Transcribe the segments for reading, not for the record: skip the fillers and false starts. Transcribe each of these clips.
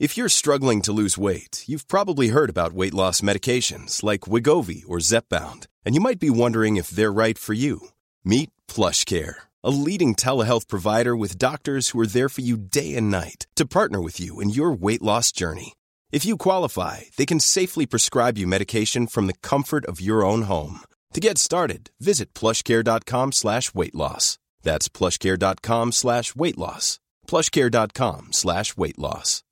If you're struggling to lose weight, you've probably heard about weight loss medications like Wegovy or Zepbound, and you might be wondering if they're right for you. Meet PlushCare, a leading telehealth provider with doctors who are there for you day and night to partner with you in your weight loss journey. If you qualify, they can safely prescribe you medication from the comfort of your own home. To get started, visit plushcare.com/weight-loss. That's plushcare.com/weight-loss. plushcare.com/weight-loss.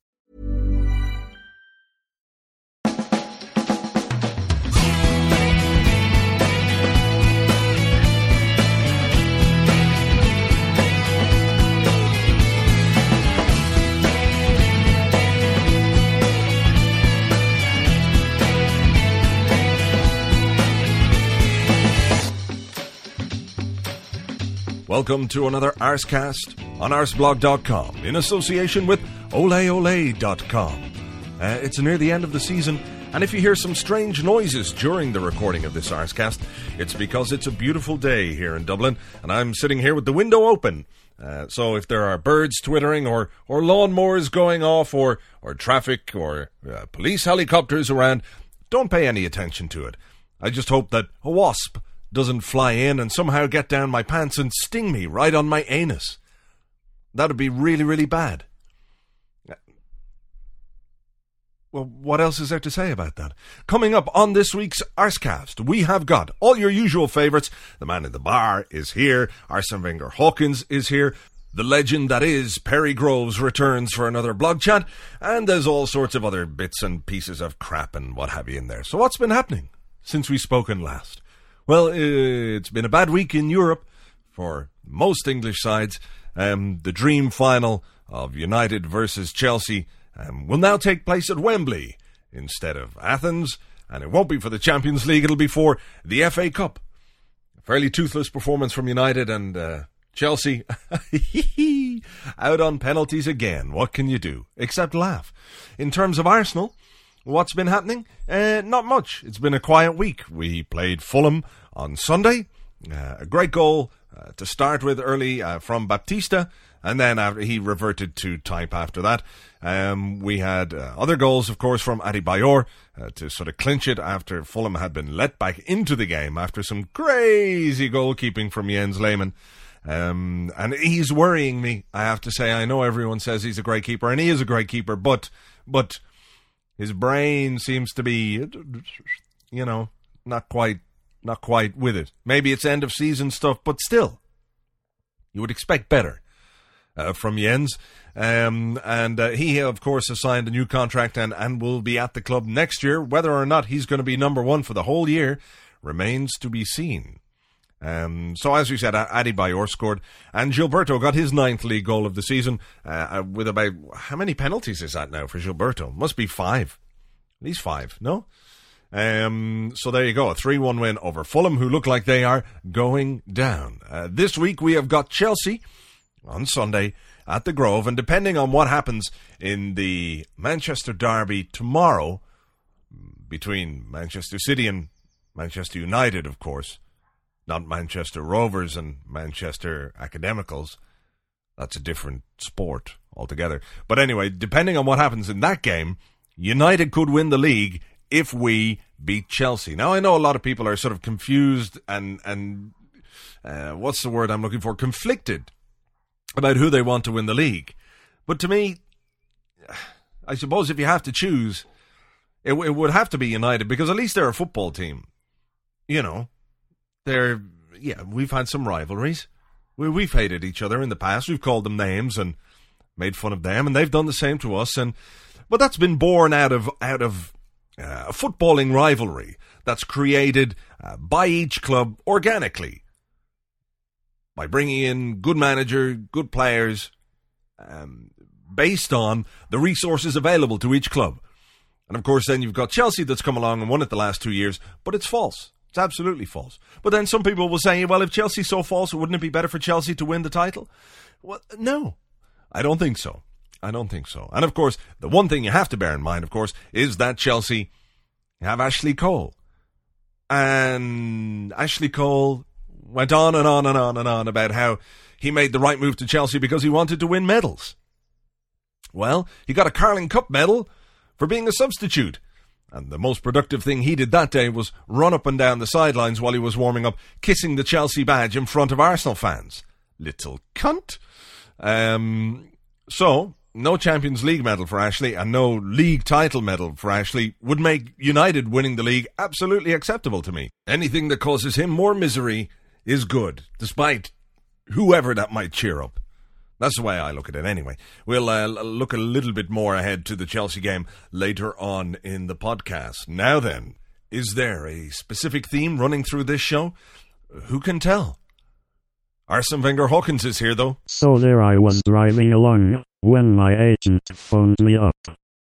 Welcome to another Arscast on arsblog.com in association with oleole.com. It's near the end of the season, and if you hear some strange noises during the recording of this Arscast, it's because it's a beautiful day here in Dublin, and I'm sitting here with the window open. So if there are birds twittering or lawnmowers going off or traffic or police helicopters around, don't pay any attention to it. I just hope that a wasp doesn't fly in and somehow get down my pants and sting me right on my anus. That would be really, really bad. Well, what else is there to say about that? Coming up on this week's Arscast, we have got all your usual favourites. The man in the bar is here. Arsene Wenger Hawkins is here. The legend that is Perry Groves returns for another blog chat. And there's all sorts of other bits and pieces of crap and what have you in there. So what's been happening since we've spoken last? Well, it's been a bad week in Europe for most English sides. The dream final of United versus Chelsea will now take place at Wembley instead of Athens, and it won't be for the Champions League, it'll be for the FA Cup. A fairly toothless performance from United, and Chelsea out on penalties again. What can you do except laugh? In terms of Arsenal, what's been happening? Not much. It's been a quiet week. We played Fulham on Sunday. A great goal to start with early from Baptista, and then he reverted to type after that. We had other goals, of course, from Adebayor to sort of clinch it after Fulham had been let back into the game after some crazy goalkeeping from Jens Lehmann. And he's worrying me, I have to say. I know everyone says he's a great keeper, and he is a great keeper, but his brain seems to be, not quite with it. Maybe it's end of season stuff, but still, you would expect better from Jens. And he, of course, has signed a new contract and will be at the club next year. Whether or not he's going to be number one for the whole year remains to be seen. So as we said, Adebayor scored, and Gilberto got his 9th league goal of the season with about, how many penalties is that now for Gilberto? Must be 5. At least 5, no? So there you go, a 3-1 win over Fulham, who look like they are going down. This week we have got Chelsea on Sunday at the Grove, and depending on what happens in the Manchester derby tomorrow, between Manchester City and Manchester United, of course, not Manchester Rovers and Manchester Academicals. That's a different sport altogether. But anyway, depending on what happens in that game, United could win the league if we beat Chelsea. Now, I know a lot of people are sort of confused and what's the word I'm looking for? Conflicted about who they want to win the league. But to me, I suppose if you have to choose, it would have to be United, because at least they're a football team. You know, we've had some rivalries. We've hated each other in the past. We've called them names and made fun of them, and they've done the same to us. But that's been born out of a footballing rivalry that's created by each club organically, by bringing in good manager, good players, based on the resources available to each club. And of course, then you've got Chelsea that's come along and won it the last 2 years, but it's false. It's absolutely false. But then some people will say, well, if Chelsea's so false, wouldn't it be better for Chelsea to win the title? Well, no, I don't think so. And of course, the one thing you have to bear in mind, of course, is that Chelsea have Ashley Cole. And Ashley Cole went on and on and on and on about how he made the right move to Chelsea because he wanted to win medals. Well, he got a Carling Cup medal for being a substitute. And the most productive thing he did that day was run up and down the sidelines while he was warming up, kissing the Chelsea badge in front of Arsenal fans. Little cunt. So, no Champions League medal for Ashley and no league title medal for Ashley would make United winning the league absolutely acceptable to me. Anything that causes him more misery is good, despite whoever that might cheer up. That's the way I look at it anyway. We'll look a little bit more ahead to the Chelsea game later on in the podcast. Now then, is there a specific theme running through this show? Who can tell? Arsene Wenger Hawkins is here, though. So there I was driving along when my agent phoned me up.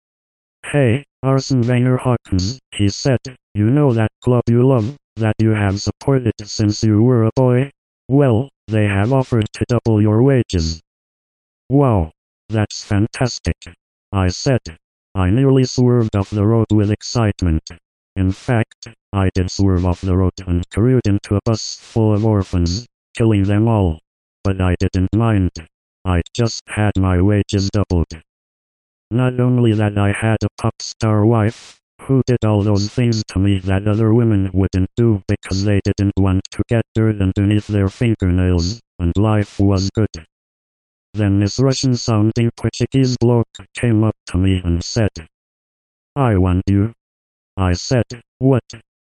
Hey, Arsene Wenger Hawkins, he said, you know that club you love, that you have supported since you were a boy? Well, they have offered to double your wages. Wow, that's fantastic, I said. I nearly swerved off the road with excitement. In fact, I did swerve off the road and careened into a bus full of orphans, killing them all. But I didn't mind. I just had my wages doubled. Not only that, I had a pop star wife, who did all those things to me that other women wouldn't do because they didn't want to get dirt underneath their fingernails, and life was good. Then this Russian-sounding Portuguese bloke came up to me and said, I want you. I said, what?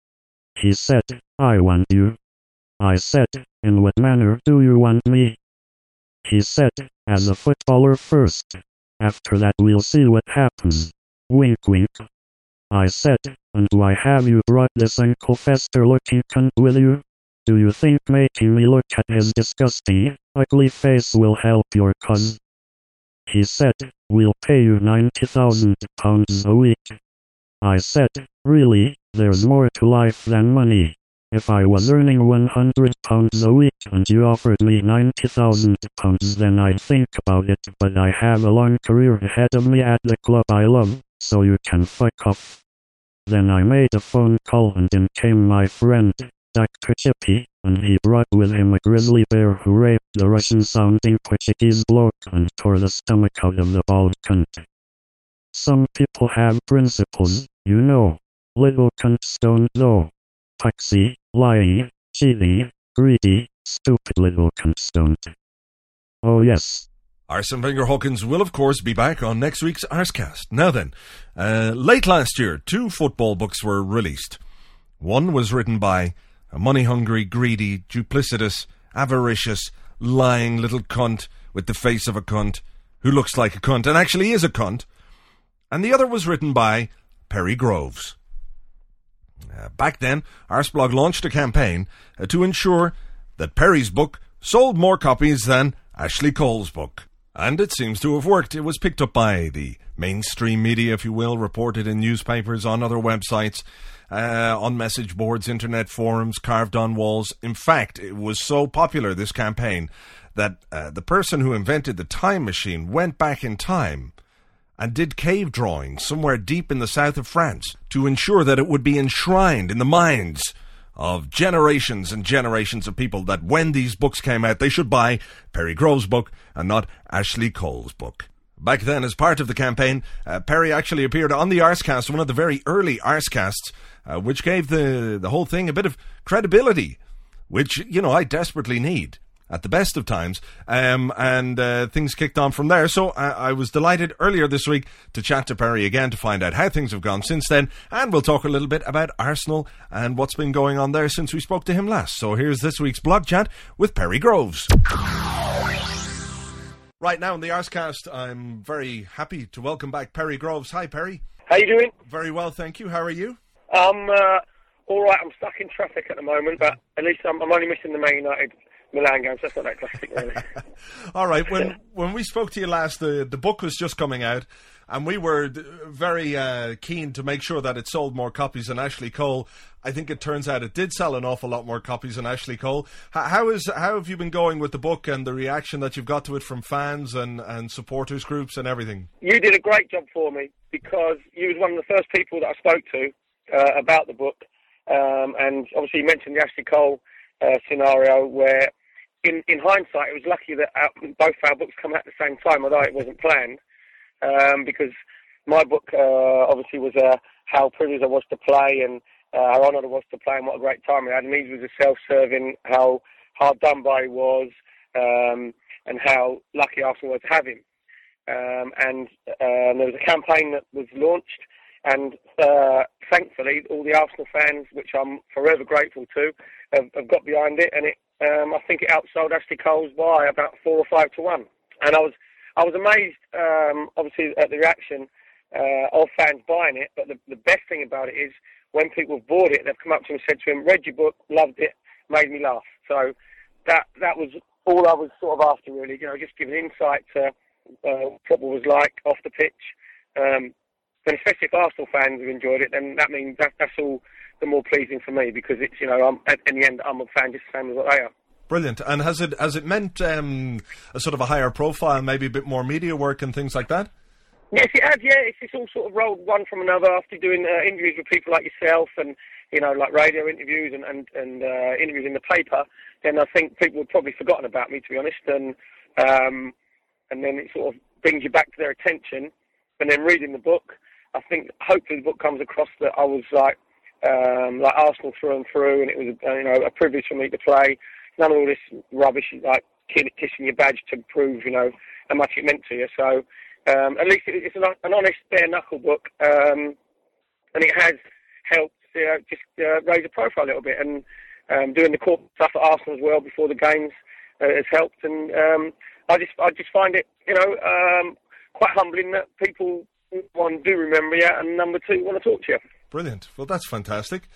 He said, I want you. I said, in what manner do you want me? He said, as a footballer first. After that we'll see what happens. Wink wink. I said, and why have you brought this Uncle Fester-looking cunt with you? Do you think making me look at his disgusting, ugly face will help your cause? He said, we'll pay you £90,000 a week. I said, really, there's more to life than money. If I was earning £100 a week and you offered me £90,000, then I'd think about it, but I have a long career ahead of me at the club I love, so you can fuck off. Then I made a phone call and in came my friend, Dr. Chippy, and he brought with him a grizzly bear who raped the Russian-sounding Portuguese bloke and tore the stomach out of the bald cunt. Some people have principles, you know. Little cunts don't though. Puxy, lying, cheating, greedy, stupid little cunts don't. Oh yes. Arsene Wenger Hawkins will, of course, be back on next week's Arscast. Now then, late last year, 2 football books were released. One was written by a money-hungry, greedy, duplicitous, avaricious, lying little cunt with the face of a cunt, who looks like a cunt and actually is a cunt. And the other was written by Perry Groves. Back then, Arsblog launched a campaign to ensure that Perry's book sold more copies than Ashley Cole's book. And it seems to have worked. It was picked up by the mainstream media, if you will, reported in newspapers, on other websites, on message boards, internet forums, carved on walls. In fact, it was so popular, this campaign, that the person who invented the time machine went back in time and did cave drawings somewhere deep in the south of France to ensure that it would be enshrined in the minds of generations and generations of people that when these books came out, they should buy Perry Groves' book and not Ashley Cole's book. Back then, as part of the campaign, Perry actually appeared on the Arscast, one of the very early Arscasts, which gave the whole thing a bit of credibility, which, you know, I desperately need at the best of times, and things kicked on from there. So I was delighted earlier this week to chat to Perry again to find out how things have gone since then, and we'll talk a little bit about Arsenal and what's been going on there since we spoke to him last. So here's this week's blog chat with Perry Groves. Right now in the Arscast, I'm very happy to welcome back Perry Groves. Hi, Perry. How you doing? Very well, thank you. How are you? I'm all right. I'm stuck in traffic at the moment, but at least I'm only missing the Man United Milan game, so that's not that drastic, really. All right. When we spoke to you last, the book was just coming out, and we were very keen to make sure that it sold more copies than Ashley Cole. I think it turns out it did sell an awful lot more copies than Ashley Cole. How have you been going with the book and the reaction that you've got to it from fans and supporters groups and everything? You did a great job for me, because you was one of the first people that I spoke to about the book, and obviously you mentioned the Ashley Cole scenario where, in hindsight, it was lucky that both our books come out at the same time, although it wasn't planned. because my book obviously was how privileged I was to play and how honoured I was to play and what a great time we had. And his was a self-serving, how hard done by he was, and how lucky Arsenal were to have him. And there was a campaign that was launched, and thankfully all the Arsenal fans, which I'm forever grateful to, have got behind it, and I think it outsold Ashley Cole's by about 4 or 5 to 1. And I was amazed, obviously, at the reaction of fans buying it. But the best thing about it is when people have bought it, they've come up to him and said to him, "Read your book, loved it, made me laugh." So that was all I was sort of after, really. Just giving insight to what football was like off the pitch. And especially if Arsenal fans have enjoyed it, then that means that's all the more pleasing for me, because it's, in the end, I'm a fan just the same as what they are. Brilliant. And has it meant a sort of a higher profile, maybe a bit more media work and things like that? Yes, it has. Yeah, it's all sort of rolled one from another after doing interviews with people like yourself and like radio interviews and interviews in the paper. Then I think people have probably forgotten about me, to be honest, and then it sort of brings you back to their attention. And then reading the book, I think hopefully the book comes across that I was like Arsenal through and through, and it was a privilege for me to play. None of all this rubbish like kissing your badge to prove how much it meant to you. So at least it's an honest, bare knuckle book, and it has helped just raise the profile a little bit. And doing the corporate stuff at Arsenal as well before the games has helped. And I just find it quite humbling that people, one, do remember you, and number two, want to talk to you. Brilliant. Well, that's fantastic.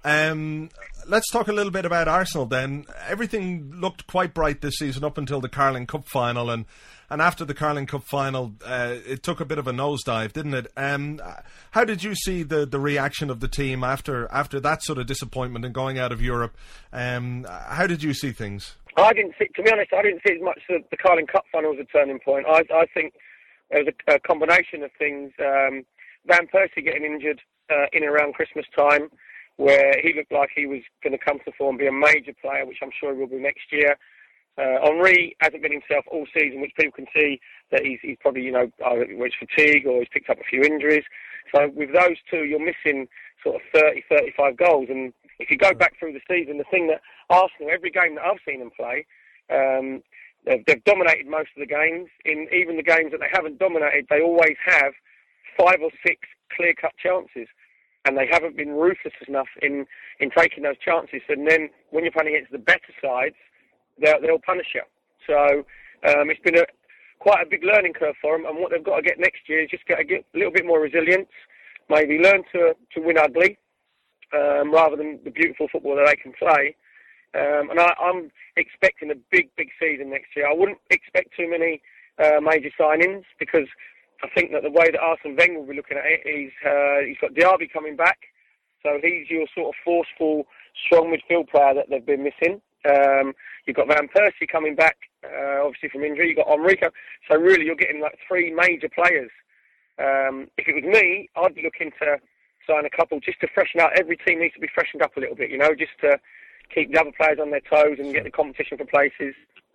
Let's talk a little bit about Arsenal then. Everything looked quite bright this season up until the Carling Cup final, and after the Carling Cup final, it took a bit of a nosedive, didn't it? How did you see the reaction of the team after that sort of disappointment and going out of Europe? How did you see things? To be honest, I didn't see as much the Carling Cup final as a turning point. I think there was a combination of things. Van Persie getting injured in and around Christmas time, where he looked like he was going to come to the fore and be a major player, which I'm sure he will be next year. Henry hasn't been himself all season, which people can see that he's probably, whether it's fatigue or he's picked up a few injuries. So with those two, you're missing sort of 30, 35 goals. And if you go back through the season, the thing that Arsenal, every game that I've seen them play, they've dominated most of the games. In even the games that they haven't dominated, they always have 5 or 6 clear-cut chances. And they haven't been ruthless enough in taking those chances. And then when you're playing against the better sides, they'll punish you. So it's been quite a big learning curve for them. And what they've got to get next year is just get a little bit more resilience, maybe learn to win ugly, rather than the beautiful football that they can play. And I'm expecting a big, big season next year. I wouldn't expect too many major signings, because I think that the way that Arsene Wenger will be looking at it is he's got Diaby coming back, so he's your sort of forceful, strong midfield player that they've been missing. You've got Van Persie coming back, obviously from injury. You've got Enrico. So really, you're getting like 3 major players. If it was me, I'd be looking to sign a couple just to freshen up. Every team needs to be freshened up a little bit, just to keep the other players on their toes and get the competition for places.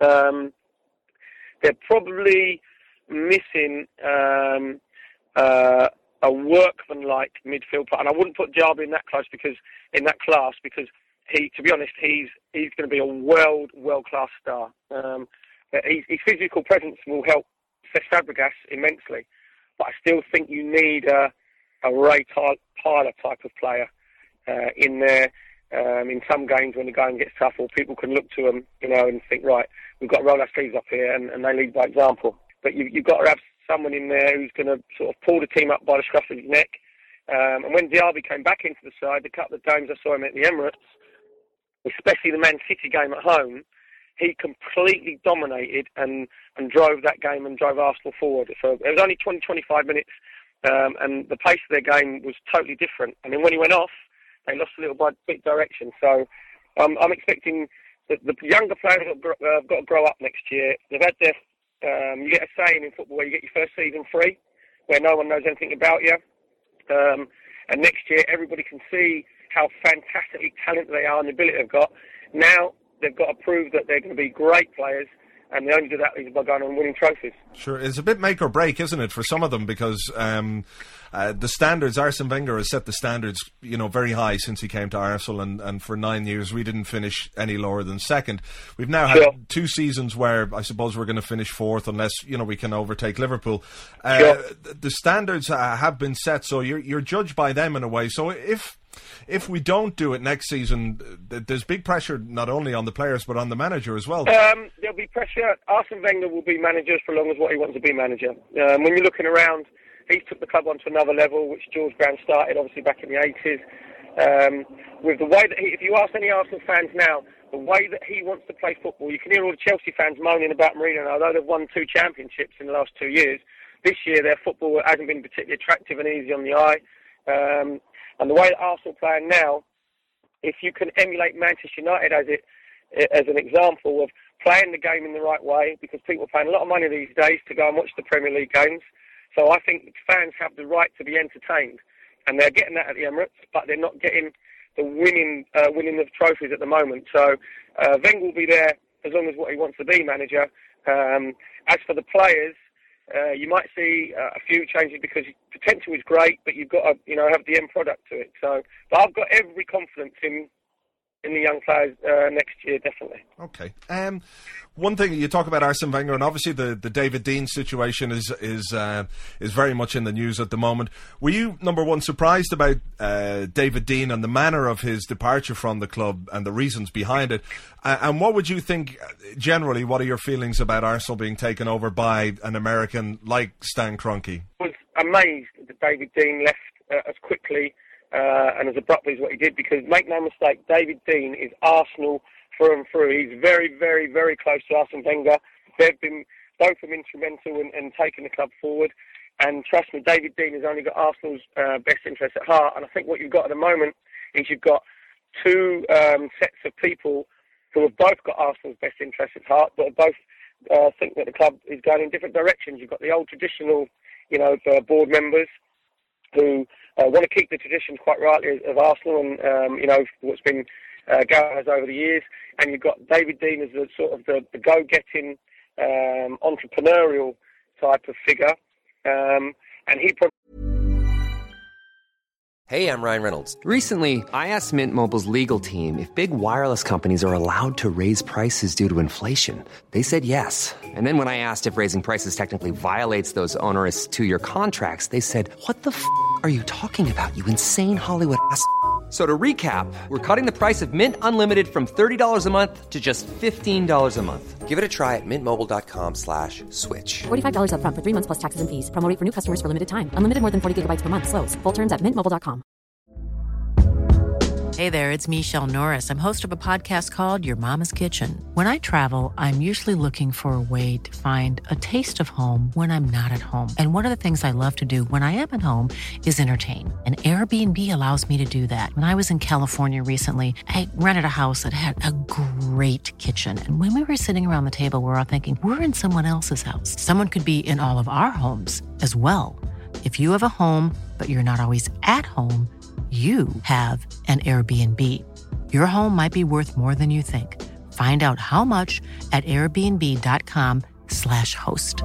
They're probably missing a workman-like midfield player, and I wouldn't put Diaby in that class because he, to be honest, he's going to be a world-class star. His physical presence will help Cesc Fabregas immensely, but I still think you need a Ray Tyler type of player in there. In some games when the going gets tough, or people can look to them, and think, right, we've got to roll our sleeves up here, and they lead by example. But you've got to have someone in there who's going to sort of pull the team up by the scruff of his neck. And when Diaby came back into the side, the couple of games I saw him at the Emirates, especially the Man City game at home, he completely dominated and drove that game and drove Arsenal forward. So it was only 20-25 minutes, and the pace of their game was totally different. And then when he went off, they lost a little bit direction. So I'm expecting that the younger players have got to grow up next year. They've had their you get a saying in football where you get your first season free, where no one knows anything about you. And next year, everybody can see how fantastically talented they are and the ability they've got. Now, they've got to prove that they're going to be great players and they only do that by going and winning trophies. Sure, it's a bit make or break, isn't it, for some of them, because the standards, Arsene Wenger has set the standards, very high since he came to Arsenal, and for 9 years we didn't finish any lower than second. We've now had 2 seasons where I suppose we're going to finish fourth unless, we can overtake Liverpool. The standards have been set, so you're judged by them in a way. So if we don't do it next season, there's big pressure not only on the players but on the manager as well. There'll be pressure. Arsene Wenger will be manager for as long as what he wants to be manager. When you're looking around, he's took the club onto another level, which George Graham started obviously back in the 80s. With the way that if you ask any Arsenal fans now, the way that he wants to play football, you can hear all the Chelsea fans moaning about Mourinho. Although they've won 2 championships in the last 2 years, this year their football hasn't been particularly attractive and easy on the eye. And the way that Arsenal playing now, if you can emulate Manchester United as an example of playing the game in the right way, because people are paying a lot of money these days to go and watch the Premier League games. So I think fans have the right to be entertained, and they're getting that at the Emirates, but they're not getting the winning of trophies at the moment. So Wenger will be there as long as what he wants to be manager. As for the players, you might see a few changes because potential is great, but you've got to have the end product to it. So, but I've got every confidence in the young players next year, definitely. Okay. One thing you talk about Arsene Wenger, and obviously the David Dein situation is very much in the news at the moment. Were you, number one, surprised about David Dein and the manner of his departure from the club and the reasons behind it? And what would you think generally? What are your feelings about Arsenal being taken over by an American like Stan Kroenke? I was amazed that David Dein left as quickly and as abruptly as what he did, because make no mistake, David Dein is Arsenal through and through. He's very, very, very close to Arsene Wenger. They've been both of them instrumental in taking the club forward. And trust me, David Dein has only got Arsenal's best interests at heart. And I think what you've got at the moment is you've got 2 sets of people who have both got Arsenal's best interests at heart, but both think that the club is going in different directions. You've got the old traditional, board members who want to keep the traditions, quite rightly, of Arsenal and, what's been going on over the years. And you've got David Dein as the sort of the go-getting, entrepreneurial type of figure. And he probably... Hey, I'm Ryan Reynolds. Recently, I asked Mint Mobile's legal team if big wireless companies are allowed to raise prices due to inflation. They said yes. And then when I asked if raising prices technically violates those onerous 2-year contracts, they said, "What the f*** are you talking about, you insane Hollywood ass?" So to recap, we're cutting the price of Mint Unlimited from $30 a month to just $15 a month. Give it a try at mintmobile.com/switch. $45 up front for 3 months plus taxes and fees. Promo rate for new customers for limited time. Unlimited more than 40 gigabytes per month. Slows full terms at mintmobile.com. Hey there, it's Michelle Norris. I'm host of a podcast called Your Mama's Kitchen. When I travel, I'm usually looking for a way to find a taste of home when I'm not at home. And one of the things I love to do when I am at home is entertain. And Airbnb allows me to do that. When I was in California recently, I rented a house that had a great kitchen. And when we were sitting around the table, we were all thinking, we're in someone else's house. Someone could be in all of our homes as well. If you have a home, but you're not always at home, you have an Airbnb. Your home might be worth more than you think. Find out how much at airbnb.com/host.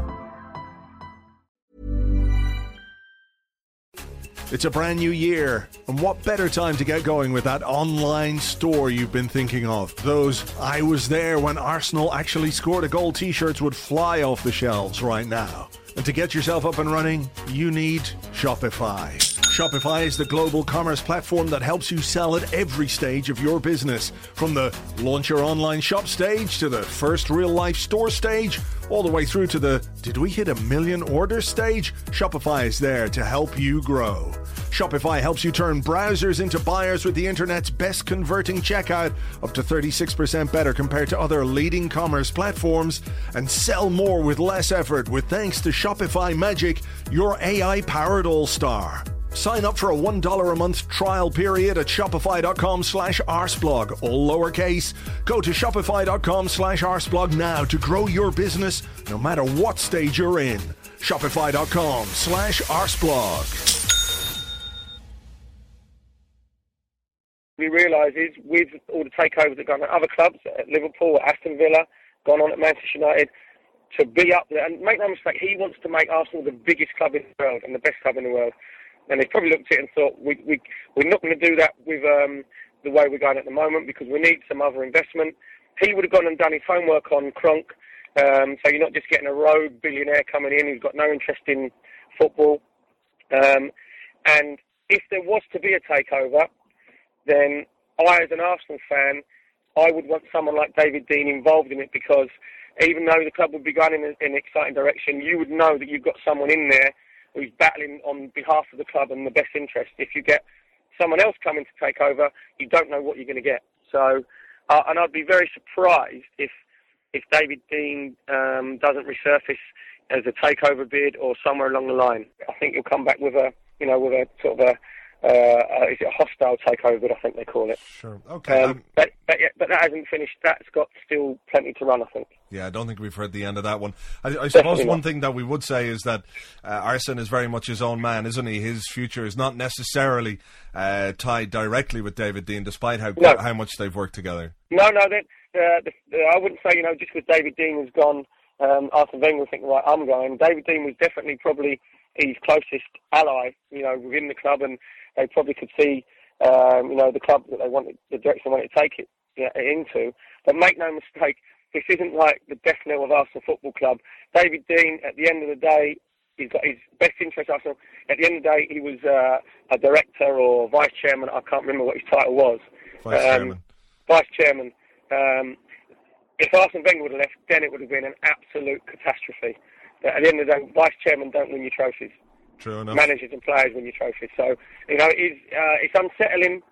It's a brand new year, and what better time to get going with that online store you've been thinking of? Those "I was there when Arsenal actually scored a goal" t-shirts would fly off the shelves right now. And to get yourself up and running, you need Shopify. Shopify is the global commerce platform that helps you sell at every stage of your business. From the launch your online shop stage to the first real-life store stage, all the way through to the "did we hit 1 million orders" stage, Shopify is there to help you grow. Shopify helps you turn browsers into buyers with the internet's best converting checkout, up to 36% better compared to other leading commerce platforms, and sell more with less effort with thanks to Shopify Magic, your AI-powered all-star. Sign up for a $1 a month trial period at shopify.com/arsblog, all lowercase. Go to shopify.com/arsblog now to grow your business no matter what stage you're in. Shopify.com/arsblog. We realise is with all the takeovers that go on at other clubs, at Liverpool, at Aston Villa, gone on at Manchester United, to be up there. And make no mistake, he wants to make Arsenal the biggest club in the world and the best club in the world. And he's probably looked at it and thought, we're not going to do that with the way we're going at the moment, because we need some other investment. He would have gone and done his homework on Kroenke, so you're not just getting a rogue billionaire coming in who's got no interest in football. And if there was to be a takeover, then I, as an Arsenal fan, I would want someone like David Dein involved in it, because even though the club would be going in an exciting direction, you would know that you've got someone in there who's battling on behalf of the club and the best interest. If you get someone else coming to take over, you don't know what you're going to get. So, and I'd be very surprised if David Dein doesn't resurface as a takeover bid or somewhere along the line. I think he'll come back with a sort of is it a hostile takeover bid, I think they call it. Sure. Okay. But that hasn't finished. That's got still plenty to run, I think. Yeah, I don't think we've heard the end of that one. I suppose one thing that we would say is that Arsene is very much his own man, isn't he? His future is not necessarily tied directly with David Dein, despite how much they've worked together. No. I wouldn't say, just because David Dein was gone, Arsene Wenger would think, right, I'm going. David Dein was definitely probably his closest ally, within the club, and they probably could see, the club that they wanted, the direction they wanted to take it into. But make no mistake, this isn't like the death knell of Arsenal Football Club. David Dein, at the end of the day, he's got his best interest in Arsenal. At the end of the day, he was a director or vice chairman. I can't remember what his title was. Vice chairman. If Arsene Wenger would have left, then it would have been an absolute catastrophe. But at the end of the day, vice chairman don't win your trophies. True enough. Managers and players win your trophies. So, it's unsettling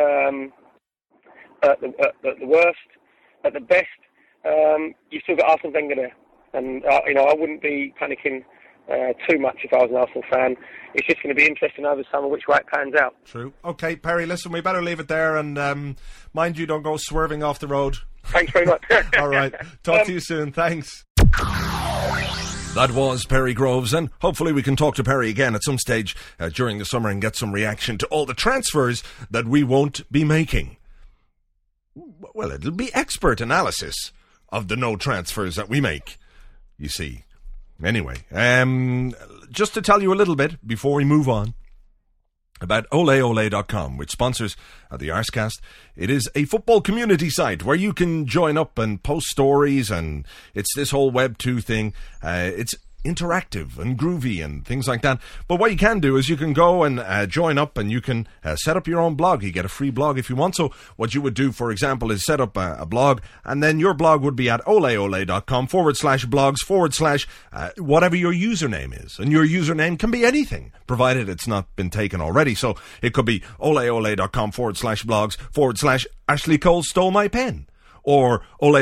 at the worst. At the best, you've still got Arsene Wenger there. And, I wouldn't be panicking too much if I was an Arsenal fan. It's just going to be interesting over summer which way it pans out. True. Okay, Perry, listen, we better leave it there, and mind you, don't go swerving off the road. Thanks very much. All right. Talk to you soon. Thanks. That was Perry Groves, and hopefully we can talk to Perry again at some stage during the summer and get some reaction to all the transfers that we won't be making. Well, it'll be expert analysis of the no transfers that we make, you see. Anyway, just to tell you a little bit before we move on about oleole.com, which sponsors the Arscast. It is a football community site where you can join up and post stories, and it's this whole Web 2 thing. It's interactive and groovy and things like that. But what you can do is you can go and join up, and you can set up your own blog. You get a free blog if you want. So what you would do, for example, is set up a blog, and then your blog would be at oleole.com/blogs/ whatever your username is. And your username can be anything, provided it's not been taken already. So it could be oleole.com/blogs/ Ashley Cole stole my pen. Or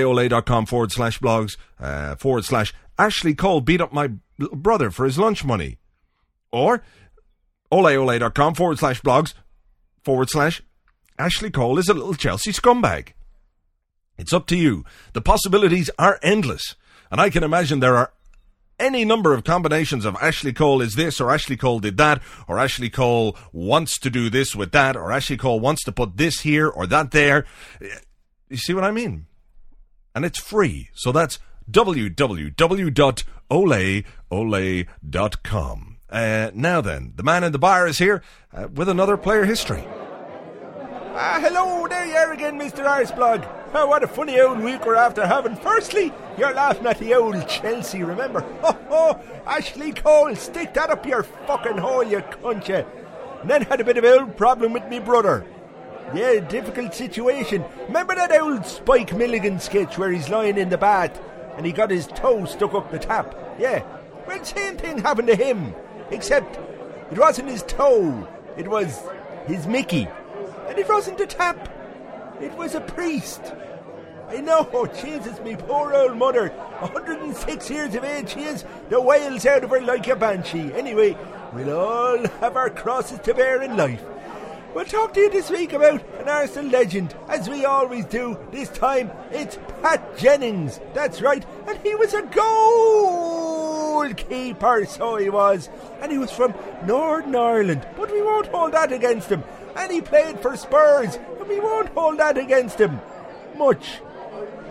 oleole.com/blogs/ Ashley Cole beat up my brother for his lunch money. Or oleole.com/blogs/ Ashley Cole is a little Chelsea scumbag. It's up to you. The possibilities are endless. And I can imagine there are any number of combinations of Ashley Cole is this, or Ashley Cole did that, or Ashley Cole wants to do this with that, or Ashley Cole wants to put this here or that there. You see what I mean? And it's free. So that's www.oleole.com. Now then, the man in the bar is here with another player history. Hello, there you are again, Mr. Arsblog. Oh, what a funny old week we're after having. Firstly, you're laughing at the old Chelsea, remember? Oh, Ashley Cole, stick that up your fucking hole, you cunt, you. And then had a bit of an old problem with me brother. Yeah, difficult situation. Remember that old Spike Milligan sketch where he's lying in the bath and he got his toe stuck up the tap? Yeah. Well, same thing happened to him, except it wasn't his toe, it was his Mickey. And it wasn't a tap, it was a priest. I know, Jesus, me poor old mother, 106 years of age she is, the wails out of her like a banshee. Anyway, we'll all have our crosses to bear in life. We'll talk to you this week about an Arsenal legend, as we always do. This time, it's Pat Jennings. That's right, and he was a goalkeeper, so he was. And he was from Northern Ireland, but we won't hold that against him. And he played for Spurs, and we won't hold that against him. Much.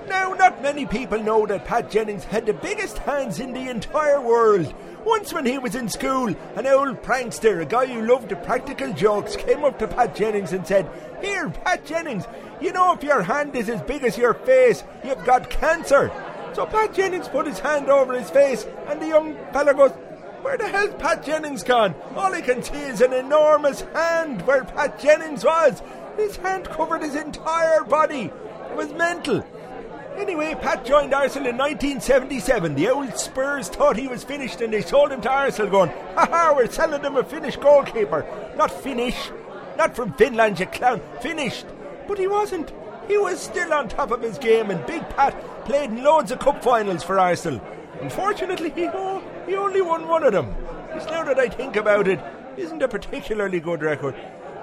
Now, not many people know that Pat Jennings had the biggest hands in the entire world. Once when he was in school, an old prankster, a guy who loved the practical jokes, came up to Pat Jennings and said, "Here, Pat Jennings, you know if your hand is as big as your face, you've got cancer." So Pat Jennings put his hand over his face, and the young fella goes, "Where the hell's Pat Jennings gone? All I can see is an enormous hand where Pat Jennings was. His hand covered his entire body. It was mental." Anyway, Pat joined Arsenal in 1977. The old Spurs thought he was finished and they sold him to Arsenal going, "Ha, we're selling him a Finnish goalkeeper." Not Finnish, not from Finland, you clown. Finished. But he wasn't. He was still on top of his game, and Big Pat played in loads of cup finals for Arsenal. Unfortunately, he only won one of them, which, now that I think about it, isn't a particularly good record.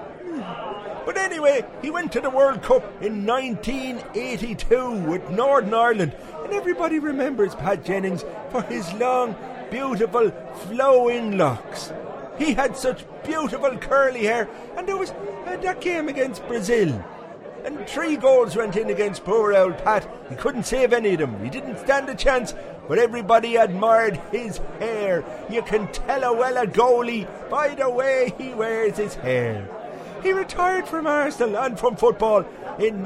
But anyway, he went to the World Cup in 1982 with Northern Ireland, and everybody remembers Pat Jennings for his long, beautiful, flowing locks. He had such beautiful curly hair, and there was that game against Brazil. And 3 goals went in against poor old Pat. He couldn't save any of them. He didn't stand a chance, but everybody admired his hair. You can tell a goalie by the way he wears his hair. He retired from Arsenal and from football in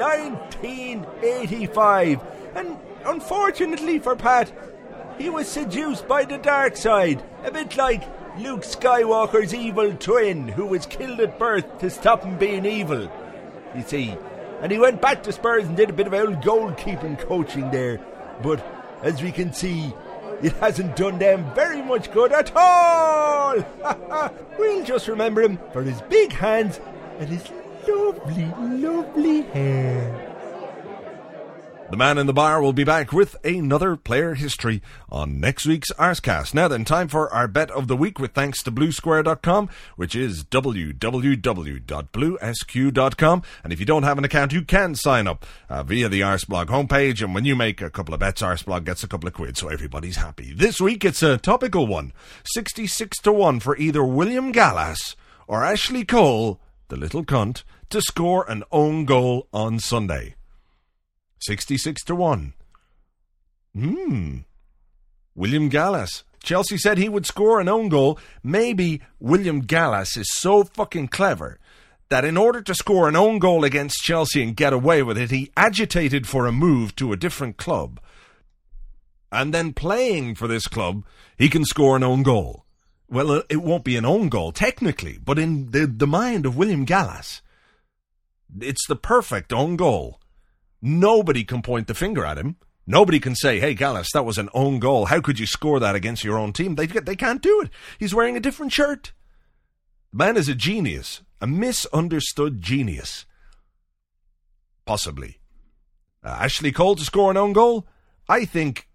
1985. And unfortunately for Pat, he was seduced by the dark side, a bit like Luke Skywalker's evil twin, who was killed at birth to stop him being evil, you see. And he went back to Spurs and did a bit of old goalkeeping coaching there. But as we can see, it hasn't done them very much good at all. We'll just remember him for his big hands and his lovely, lovely hair. The Man in the Bar will be back with another player history on next week's Arsecast. Now then, time for our bet of the week with thanks to BlueSquare.com, which is www.bluesq.com. And if you don't have an account, you can sign up via the Arseblog homepage. And when you make a couple of bets, Arseblog gets a couple of quid, so everybody's happy. This week, it's a topical one. 66-1 for either William Gallas or Ashley Cole, the little cunt, to score an own goal on Sunday. 66-1. William Gallas. Chelsea said he would score an own goal. Maybe William Gallas is so fucking clever that in order to score an own goal against Chelsea and get away with it, he agitated for a move to a different club. And then playing for this club, he can score an own goal. Well, it won't be an own goal, technically, but in the mind of William Gallas, it's the perfect own goal. Nobody can point the finger at him. Nobody can say, "Hey, Gallas, that was an own goal. How could you score that against your own team?" They can't do it. He's wearing a different shirt. The man is a genius, a misunderstood genius. Possibly. Ashley Cole to score an own goal? I think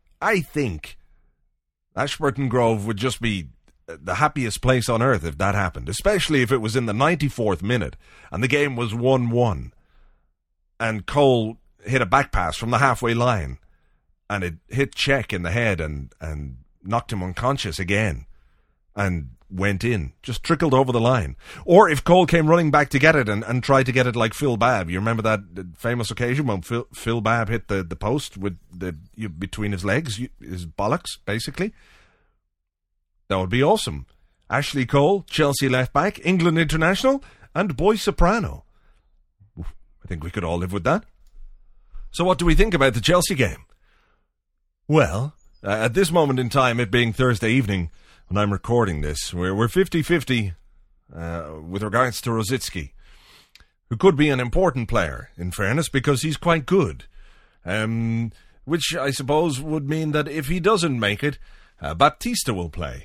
Ashburton Grove would just be the happiest place on earth if that happened, especially if it was in the 94th minute and the game was 1-1 and Cole hit a back pass from the halfway line and it hit Cech in the head and knocked him unconscious again and went in, just trickled over the line. Or if Cole came running back to get it and tried to get it like Phil Babb. You remember that famous occasion when Phil Babb hit the post with between his legs, his bollocks, basically? That would be awesome. Ashley Cole, Chelsea left back, England international, and boy soprano. I think we could all live with that. So what do we think about the Chelsea game? Well, at this moment in time, it being Thursday evening, when I'm recording this, we're 50-50 with regards to Rosicky, who could be an important player, in fairness, because he's quite good. Which I suppose would mean that if he doesn't make it, Baptista will play.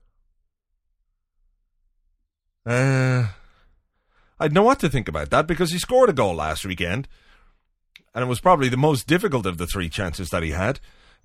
I don't know what to think about that, because he scored a goal last weekend, and it was probably the most difficult of the 3 chances that he had.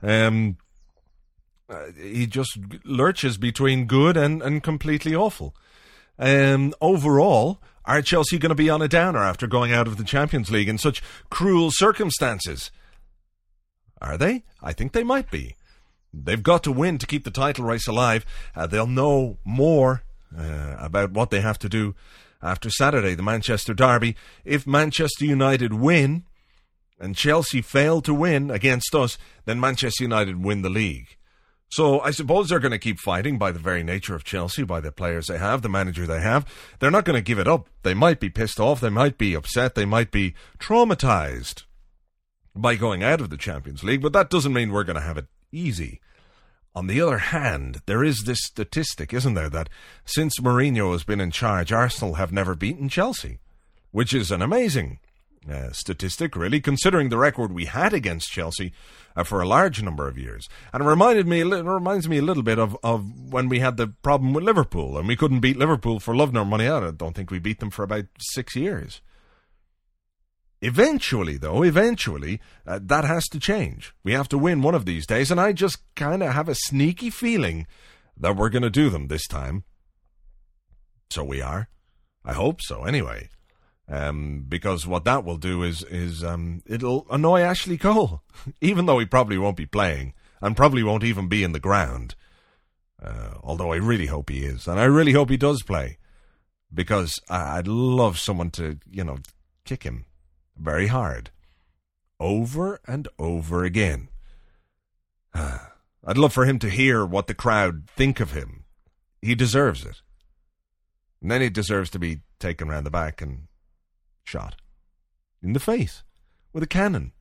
He just lurches between good and completely awful. Overall, are Chelsea going to be on a downer after going out of the Champions League in such cruel circumstances? Are they? I think they might be. They've got to win to keep the title race alive. They'll know more about what they have to do after Saturday, the Manchester derby. If Manchester United win, and Chelsea fail to win against us, then Manchester United win the league. So I suppose they're going to keep fighting by the very nature of Chelsea, by the players they have, the manager they have. They're not going to give it up. They might be pissed off, they might be upset, they might be traumatized by going out of the Champions League, but that doesn't mean we're going to have it easy. On the other hand, there is this statistic, isn't there, that since Mourinho has been in charge, Arsenal have never beaten Chelsea, which is an amazing statistic, really, considering the record we had against Chelsea for a large number of years. And it reminds me a little bit of when we had the problem with Liverpool, and we couldn't beat Liverpool for love nor money. I don't think we beat them for about 6 years. Eventually, that has to change. We have to win one of these days, and I just kind of have a sneaky feeling that we're going to do them this time. So we are. I hope so, anyway. Because what that will do is it'll annoy Ashley Cole, even though he probably won't be playing, and probably won't even be in the ground. Although I really hope he is, and I really hope he does play, because I'd love someone to, kick him very hard, over and over again. I'd love for him to hear what the crowd think of him. He deserves it. And then he deserves to be taken round the back and shot in the face with a cannon.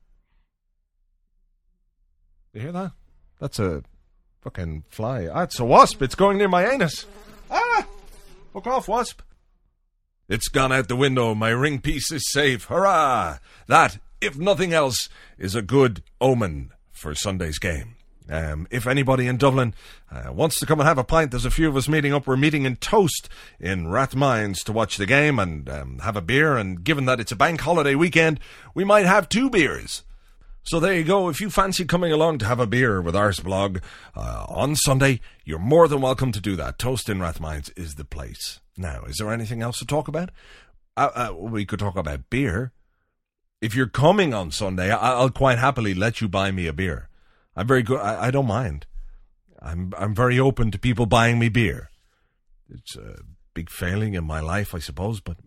You hear that? That's a fucking fly. It's a wasp. It's going near my anus. Fuck off, wasp. It's gone out the window. My ring piece is safe. Hurrah! That, if nothing else, is a good omen for Sunday's game. If anybody in Dublin wants to come and have a pint, there's a few of us meeting up. We're meeting in Toast in Rathmines to watch the game and have a beer. And given that it's a bank holiday weekend, we might have 2 beers. So there you go. If you fancy coming along to have a beer with Arsblog on Sunday, you're more than welcome to do that. Toast in Rathmines is the place. Now, is there anything else to talk about? We could talk about beer. If you're coming on Sunday, I'll quite happily let you buy me a beer. I'm very good. I don't mind. I'm very open to people buying me beer. It's a big failing in my life, I suppose, but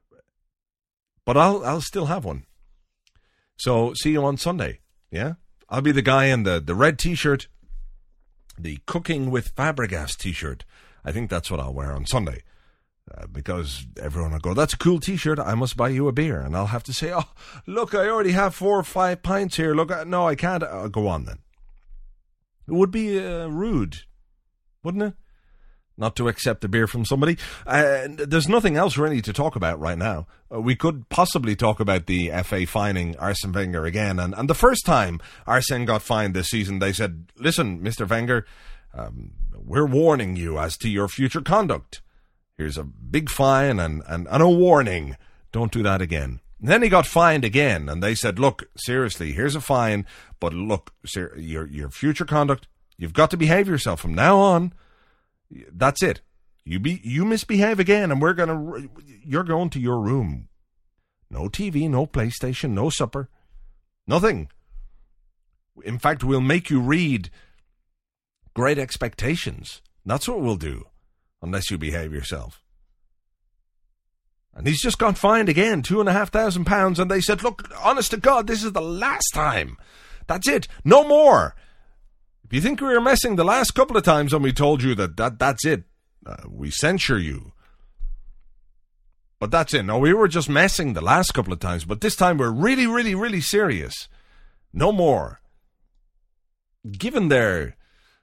I'll still have one. So see you on Sunday. Yeah, I'll be the guy in the red T-shirt, the Cooking with Fabregas T-shirt. I think that's what I'll wear on Sunday. Because everyone will go, that's a cool T-shirt, I must buy you a beer. And I'll have to say, oh, look, I already have 4 or 5 pints here. Look, no, I can't. Go on then. It would be rude, wouldn't it? Not to accept a beer from somebody. There's nothing else really to talk about right now. We could possibly talk about the FA fining Arsene Wenger again. And the first time Arsene got fined this season, they said, listen, Mr. Wenger, we're warning you as to your future conduct. Here's a big fine and a warning. Don't do that again. And then he got fined again, and they said, look, seriously, here's a fine, but look, your future conduct, you've got to behave yourself from now on. That's it. You misbehave again, and you're going to your room. No TV, no PlayStation, no supper, nothing. In fact, we'll make you read Great Expectations. That's what we'll do. Unless you behave yourself. And he's just got fined again, £2,500, and they said, look, honest to God, this is the last time. That's it. No more. If you think we were messing the last couple of times when we told you that's it, we censure you. But that's it. No, we were just messing the last couple of times, but this time we're really, really, really serious. No more. Given their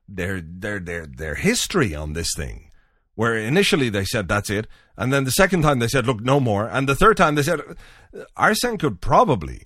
history on this thing, where initially they said, that's it. And then the second time they said, look, no more. And the third time they said, Arsene could probably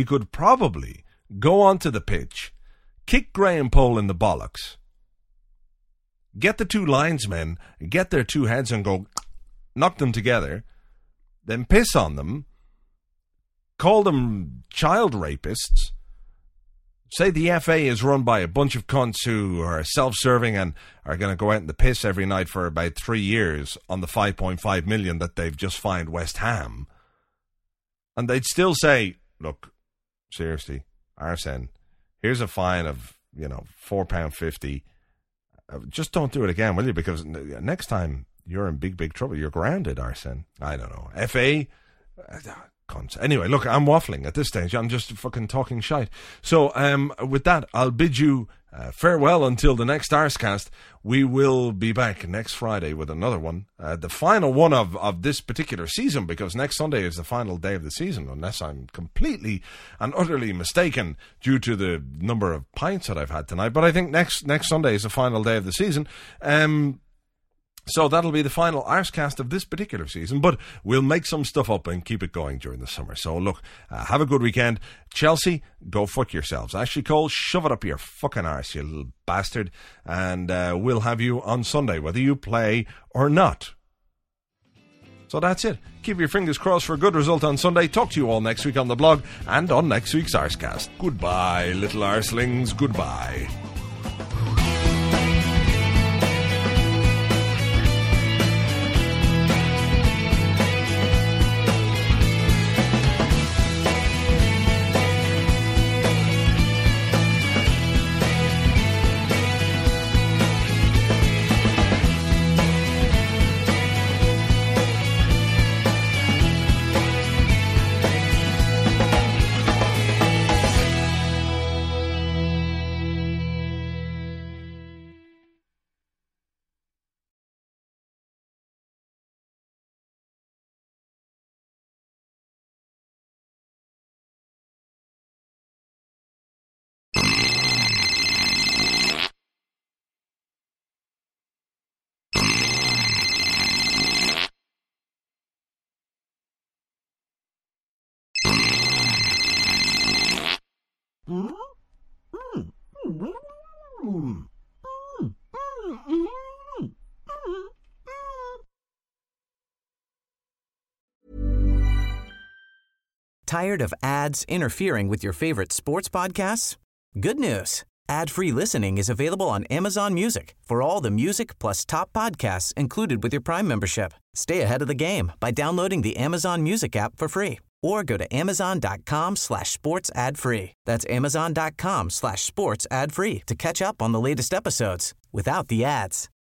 go onto the pitch, kick Graham Poll in the bollocks, get the 2 linesmen, get their 2 heads and go, knock them together, then piss on them, call them child rapists, say the FA is run by a bunch of cunts who are self-serving and are going to go out in the piss every night for about 3 years on the 5.5 million that they've just fined West Ham. And they'd still say, look, seriously, Arsene, here's a fine of, £4.50. Just don't do it again, will you? Because next time you're in big, big trouble. You're grounded, Arsene. I don't know. FA, cunts. Anyway, look, I'm waffling at this stage. I'm just fucking talking shite. So, with that, I'll bid you farewell until the next Arscast. We will be back next Friday with another one. The final one of this particular season, because next Sunday is the final day of the season, unless I'm completely and utterly mistaken due to the number of pints that I've had tonight. But I think next Sunday is the final day of the season. So that'll be the final Arscast of this particular season, but we'll make some stuff up and keep it going during the summer. So look, have a good weekend. Chelsea, go fuck yourselves. Ashley Cole, shove it up your fucking arse, you little bastard. And we'll have you on Sunday, whether you play or not. So that's it. Keep your fingers crossed for a good result on Sunday. Talk to you all next week on the blog and on next week's Arscast. Goodbye, little arselings. Goodbye. Tired of ads interfering with your favorite sports podcasts? Good news. Ad-free listening is available on Amazon Music for all the music plus top podcasts included with your Prime membership. Stay ahead of the game by downloading the Amazon Music app for free or go to amazon.com/sports ad free. That's amazon.com/sports ad free to catch up on the latest episodes without the ads.